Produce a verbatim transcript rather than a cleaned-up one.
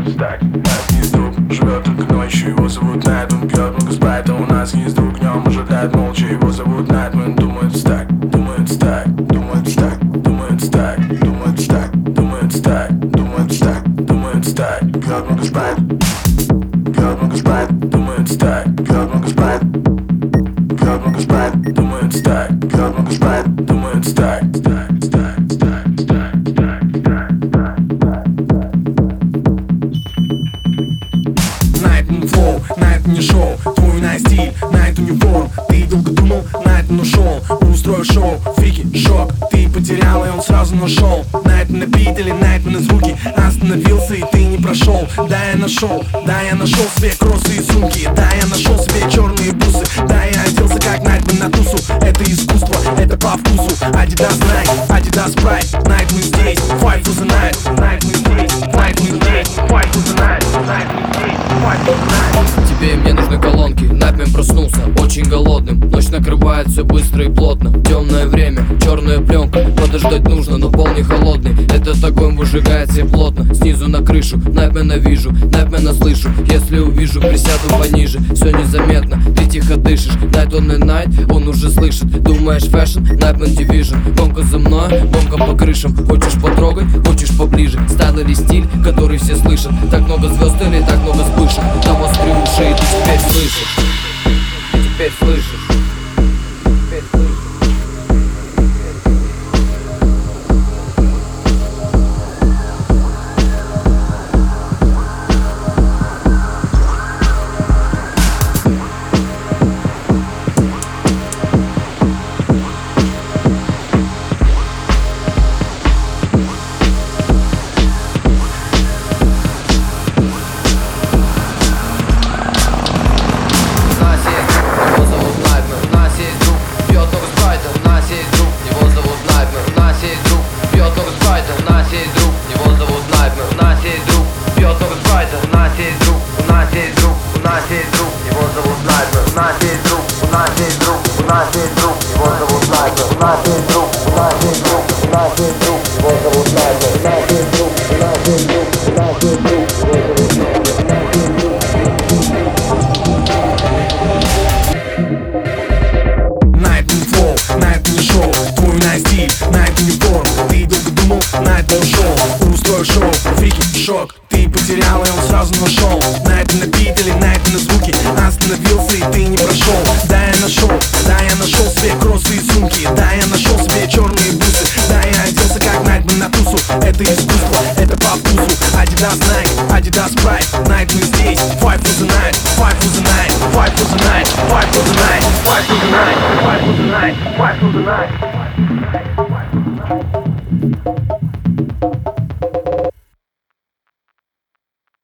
стак. У нас есть друг, живет только ночью, его зовут Найт. Он пьет много спрайта, у нас есть друг, днем ожидает молча, его зовут Найт. Он думает стак, думает стак, думает стак, думает стак, думает стак, думает стак, думает стак, думает стак. Пьет много спрайта, пьет много спрайта, думает стак, пьет много спрайта, пьет много спрайта, думает стак, пьет много спрайта, думает стак, стак, стак, стак, стак, стак, стак. Найт не флоу, Найт не шоу, твой на стиль, Найт униформ. Ты долго думал, Найт он ушел, устроил шоу, фрики, шок. Ты потерял, и он сразу нашел. Найт на бит или Найт на звуки. Остановился, и ты не прошел. Да, я нашел, да, я нашел себе кроссы и сумки. Да, я нашел себе черные бусы. Да, я оделся как Найт на тусу. Это искусство, это по вкусу. Adidas Nike, Adidas Pride. Найт мы здесь, fight for the night. Найт мы здесь, fight мы здесь, fight for the night. Найт мы здесь, fight for the night. Тебе и мне нужны колонки. Найтмен проснулся очень голодным. Ночь накрывает все быстро и плотно. Темное время, черная пленка. Подождать нужно, но пол не холодный. Этот огонь выжигает все плотно. Снизу на крышу, Найтмена вижу, Найтмена слышу. Если увижу, присяду пониже. Все незаметно, ты тихо дышишь. Найт он и Найт, он уже слышит. Думаешь фэшн, Найтмен Division. Гонка за мной, гонка по крышам. Хочешь потрогать, хочешь поближе. Стайл или стиль, который все слышат. Так много звезд или так много вспышек. Навостри уши, и ты теперь слышишь. Ты теперь слышишь. Теперь слышишь. У нас есть друг, у нас есть друг, у нас есть друг, его зовут Найт. У нас есть друг, у нас есть друг, у нас есть друг, его зовут Найт. У нас есть друг, у нас есть друг, у нас есть друг, его зовут Найт. Найт не флоу, Найт не шоу, твой на стиль, Найт униформ. Ты долго думал, Найт не ушел, устроил шоу, фрики, шок. Ты потерял, и он сразу нашел. Найт на бит или Найт на звуки. Остановился, и ты не прошел. Да, я нашел, да, я нашел себе кроссы и сумки. Да, я нашел себе черные бусы. Да, я оделся как Найт на тусу. Это искусство, это по вкусу. Adidas Nike, Adidas Pride. Найт мы здесь, fight for the night, fight for the night, fight for the night, fight for the night, fight for the night, fight for the night, fight for the night, fight for the night.